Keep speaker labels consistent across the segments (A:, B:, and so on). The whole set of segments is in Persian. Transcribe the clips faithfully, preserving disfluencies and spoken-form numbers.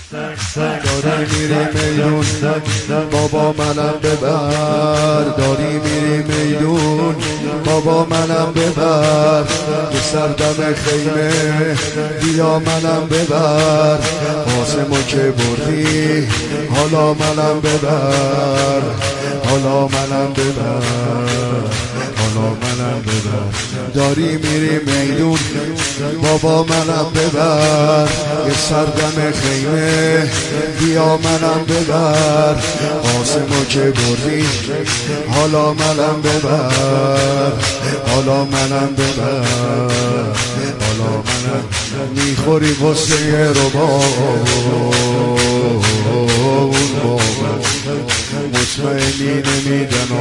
A: داری میری میدون بابا منم ببر، داری میری میدون بابا منم ببر، به سردم خیمه بیا منم ببر، قاسمو که بردی حالا منم ببر، حالا منم ببر، حالا منم ببر. داری میری میدون بابا منم ببر، یه سردم خیمه بیا منم ببر، قاسمو که بردی حالا منم ببر، حالا منم ببر، حالا منم. میخوری قصه رو با اون بابا، مطمئنی نمیدن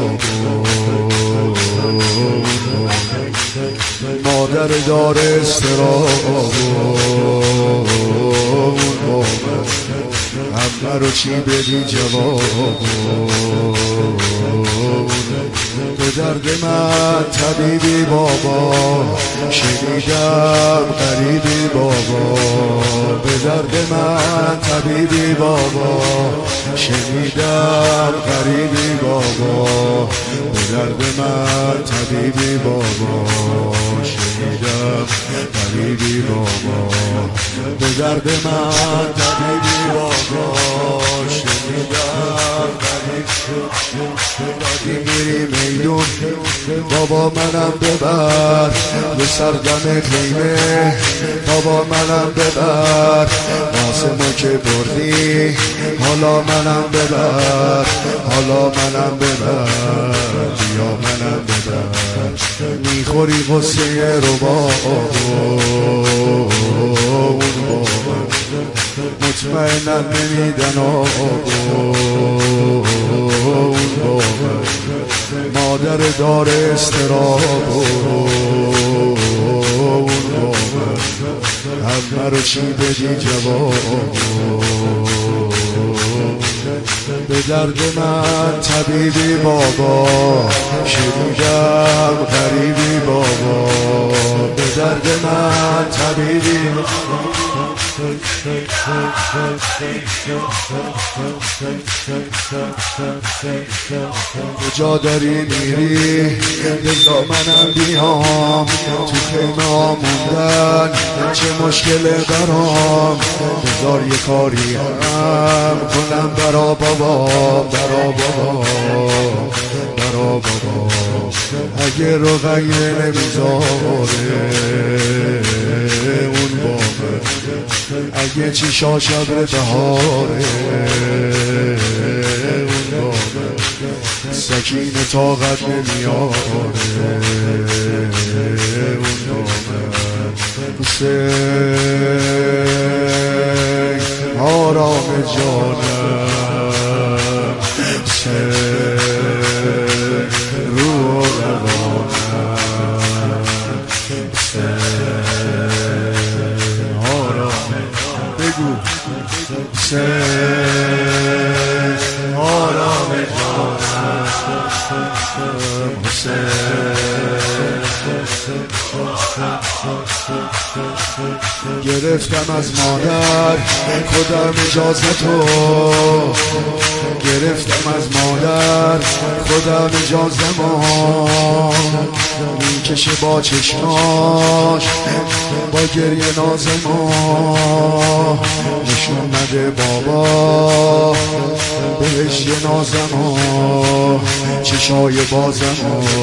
A: مادر داره استراب همه رو چی بدی جواب، به درد من طبیبی بابا، شنیدم غریبی بابا، به درد من طبیبی بابا، شنیدم غریبی بابا، به درد من طبیبی بابا، شنیدم غریبی بابا، به درد من طبیبی بابا، شنیدم غریبی. داری میری میدون بابا منم ببر، به سردم خیمه بابا منم ببر، قاسمو که بردی حالا منم ببر، حالا منم ببر، بیا منم ببر. میخوری قصه رو با اون بابا، مطمئنم نمیدن اون بابا، مادر داره استراب اون بابا، همه رو چی بدی جواب، به درد من طبیبی بابا، شنیدم غریبی بابا، به درد من طبیبی کجا داری میری لذا منم بیام، تو خیمه ها موندن چه مشکل برام، بذار یه کاری هم کنم برا بابا، برا بابا، برا بابا، اگه روغنیه نمیذاره اون بابا، اگه چی شاشب بهاره اون بابا، سکین طاقت نمیاره اون بابا، حسین آرام جانم، حسین روح روانم، حسین آرام بگو، حسین آرام جانم، گرفتم از مادر خودم اجازه تو، گرفتم از مادر خودم اجازه ما، میکشه با چشماش با گریه ناز ما، نشون نده بابا بهش یه نازم، چشای بازم،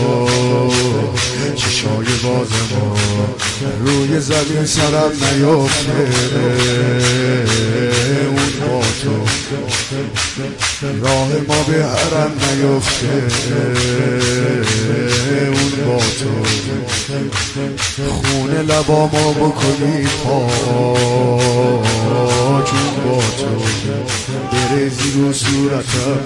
A: چشای بازم، روی زمین سرم نیفته اون با تو، راه ما به حرم نیفته اون با تو، خونه لبامو بکنی پاک اون با تو، بریزی رو صورتم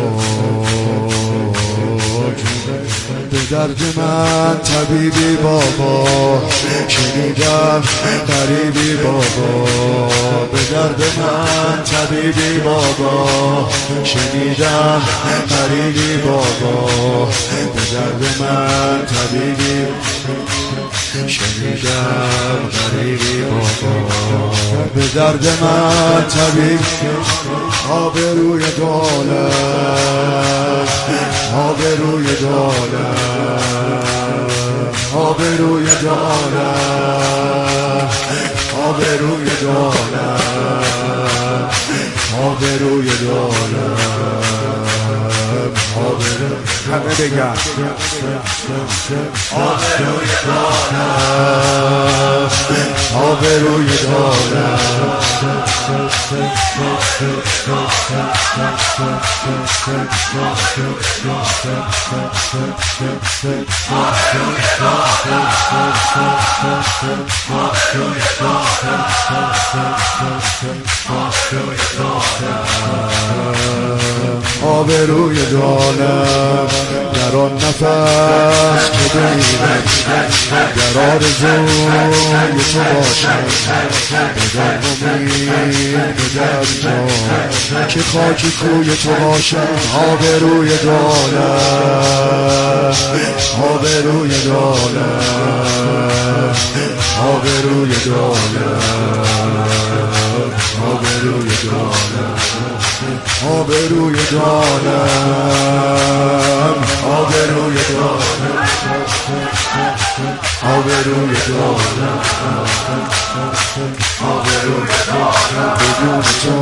A: خاک، به درد من طبیبی بابا، شنیدم غریبی بابا، به درد من طبیبی بابا، شنیدم غریبی بابا، به درد من طبیبی شنیدم غریبی بابا به درد من طبیب آبروی دولت آبروی دولت آبروی دولت آبروی دولت آبروی دولت آبروی همه بگن آبروی دولت آبروی دولت آبروی دولت در آن نفس که بمیرم در آرزوی تو باشم بدان امید بدان جان که خاکی کوی تو باشم آبروی دولت آبروی دولت آبروی دولت آبروی دولت آبروی دارم آبروی دارم آبروی دارم آبروی دارم بدون تو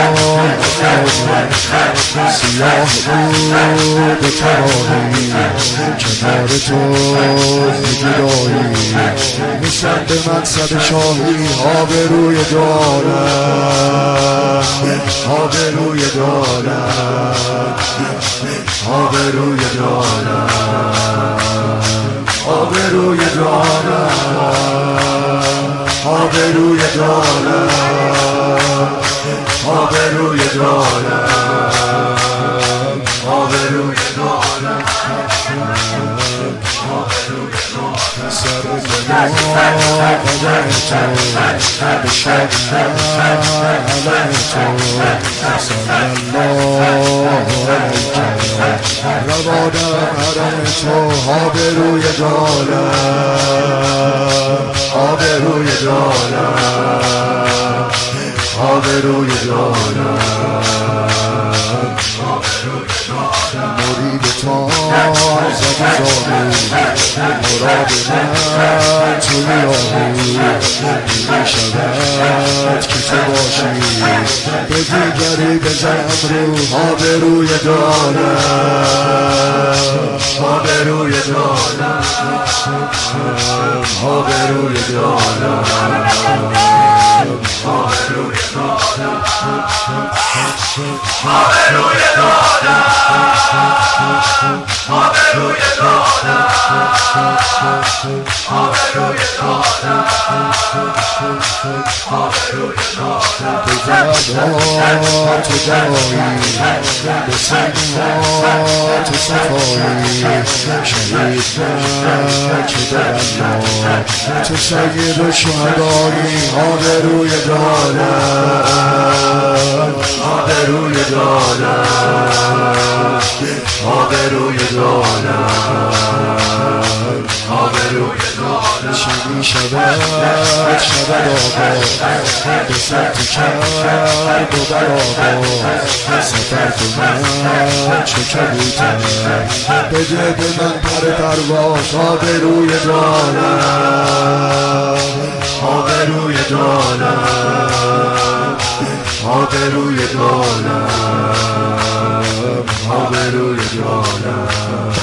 A: سیاه بود ترانی کنار تو جدایی میشم به منصب شاهی آبروی دارم آبروی دولت آبروی دولت آبروی دولت آبروی دولت آبروی دولت آبروی دولت سر زمان قدر تو به شادم علیه تو صلی الله علیکم روانم حرم تو آبروی دولت آبروی دولت آبروی دولت مرید تا زد زانو مراد من توی آهو میشود که تو باشی به دیگری بزنم رو آبروی دولت آبروی دولت آبروی دولت آبروی دولت آبروی دولت آبروی به دردها تو دوایی به سنگها تو صفایی شهید من که در الله تو سید شهدایی آبروی دولت آبروی دولت آبروی دولت آبروی دولت چی می شود شود آقا به سمت کرد و بر آقا سفر کنم چه کبوتر بده به من پر پرواز آبروی دولت آبروی دولت آبروی دولت آبروی دولت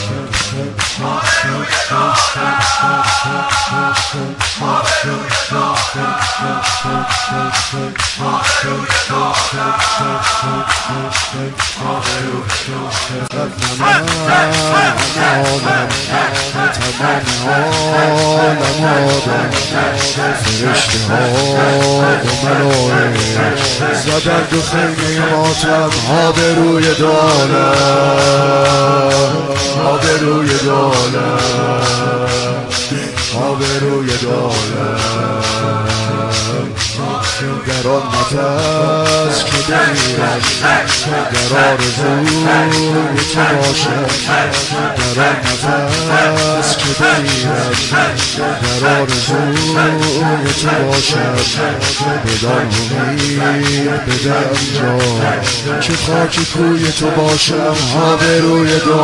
A: فرشته ها و ملائک زدن دو خیمه ماتم آبروی دولت آبروی دولت آبروی دولت در آن نفس که بمیرم در آرزوی تو باشم در آن نفس که بمیرم در آرزوی تو باشم بدان امید بدم جان که خاک کوی تو باشم آبروی دو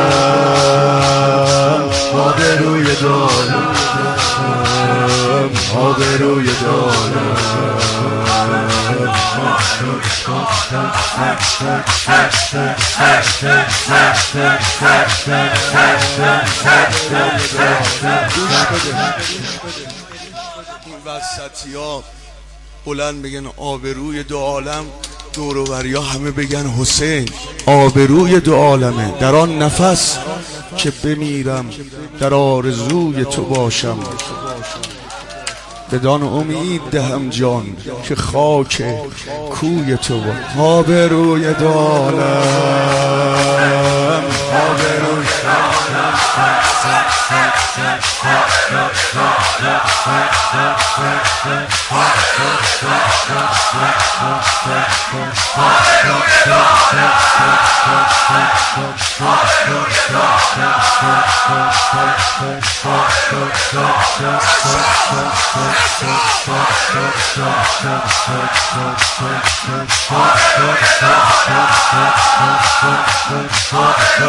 A: عالم آبروی دو عالم آبروی دو عالم این وسطی ها بلند بگن آبروی دو عالم، دور و بریا همه بگن حسین آبروی دو عالمه. در آن نفس که بمیرم در آرزوی تو باشم بدان امید دهم جان که خاک کوی تو باشم آبروی دو عالم آبروی دو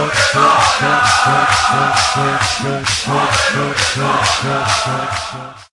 A: عالم